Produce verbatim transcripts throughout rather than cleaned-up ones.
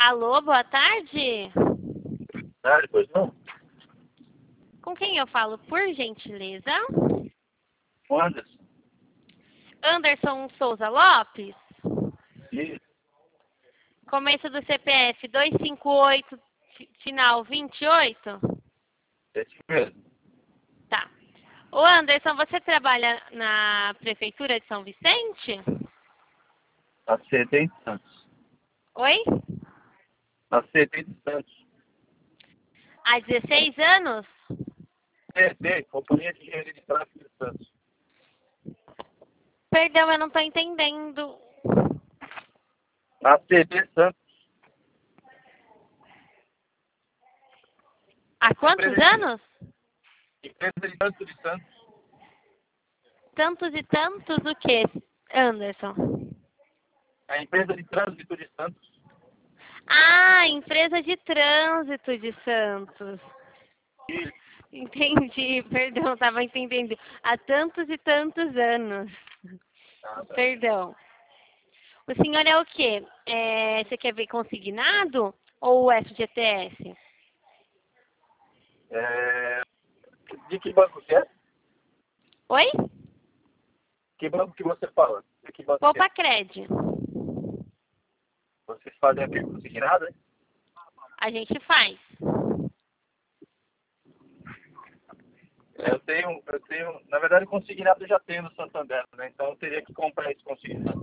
Alô, boa tarde. Ah, depois não? Com quem eu falo, por gentileza? O Anderson. Anderson Souza Lopes? Isso. Começo do C P F dois cinco oito, final vinte e oito? Esse mesmo. Tá. Ô Anderson, você trabalha na Prefeitura de São Vicente? A C D em Santos. Oi? A C D em Santos. Há dezesseis anos? C D, Companhia de Engenharia de Tráfego de Santos. Perdão, eu não estou entendendo. A C D Santos. Há quantos Empresa de- anos? Empresa de Trânsito de Santos. Tantos e tantos o quê, Anderson? A empresa de trânsito de Santos. Ah, empresa de trânsito de Santos. Isso. Entendi, perdão, estava entendendo. Há tantos e tantos anos. Ah, tá. Perdão. O senhor é o quê? É, você quer ver consignado ou o F G T S? É... De que banco que é? Oi? Que banco que você fala? De que banco que é? Poupa Cred. Vocês fazem aqui consignado, hein? A gente faz. Eu tenho, eu tenho, na verdade, consignado eu já tenho no Santander, né? Então eu teria que comprar esse consignado.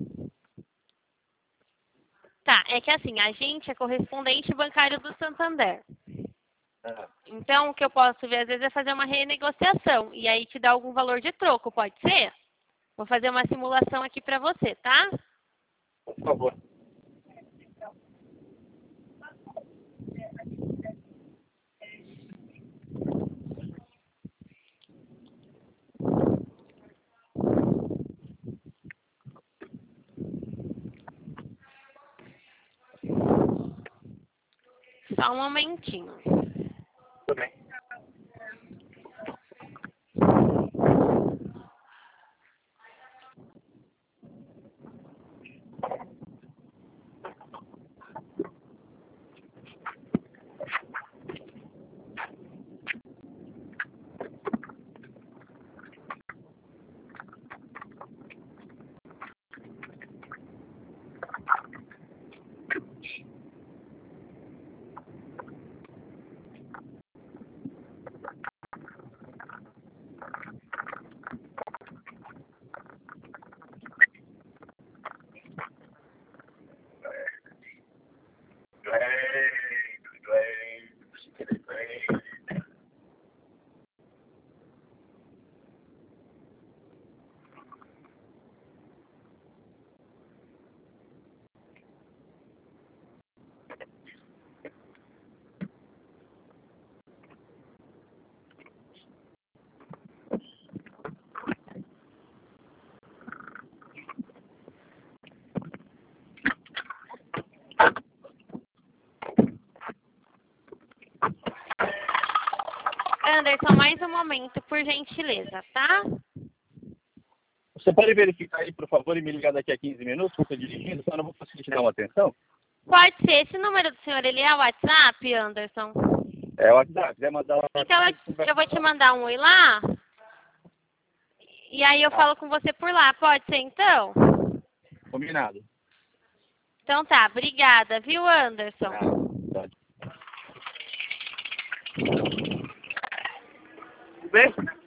Tá, é que assim, a gente é correspondente bancário do Santander. É. Então, o que eu posso ver às vezes é fazer uma renegociação e aí te dar algum valor de troco, pode ser? Vou fazer uma simulação aqui para você, tá? Por favor. Só um momentinho. Tudo bem. Anderson, mais um momento, por gentileza, tá? Você pode verificar aí, por favor, e me ligar daqui a quinze minutos, porque eu estou dirigindo, senão eu não vou conseguir te dar uma atenção. Pode ser. Esse número do senhor, ele é o WhatsApp, Anderson? É o WhatsApp, quiser mandar uma... Então, eu, eu vou te mandar um oi lá. E aí eu falo com você por lá. Pode ser, então? Combinado. Então tá. Obrigada, viu, Anderson? Tá. Tudo bem?